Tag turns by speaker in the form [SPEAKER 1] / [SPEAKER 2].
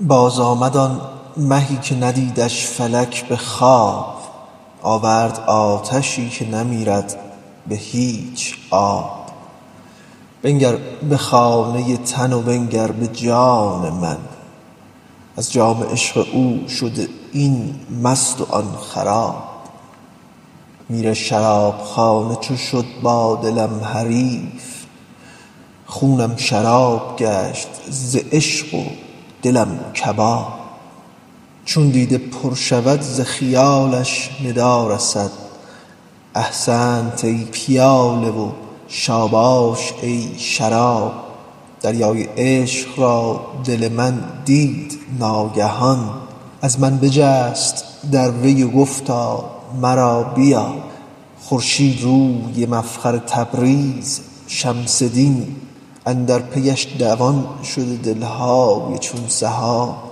[SPEAKER 1] باز آمد آن مهی که ندیدش فلک به خواب، آورد آتشی که نمیرد به هیچ آب. بنگر به خانه تن و بنگر به جان من، از جام عشق او شده این مست و آن خراب. میر شرابخانه چو شد با دلم حریف، خونم شراب گشت ز عشق و دلم کباب. چون دیده پر شود ز خیالش ندا رسد، احسنت ای پیاله و شاباش ای شراب. دریای عشق را دل من دید ناگهان، از من بجست در وی و گفتا مرا بیاب. خورشید روی مفخر تبریز شمس دین، اندر پیش دوان شده دل های چون سحاب.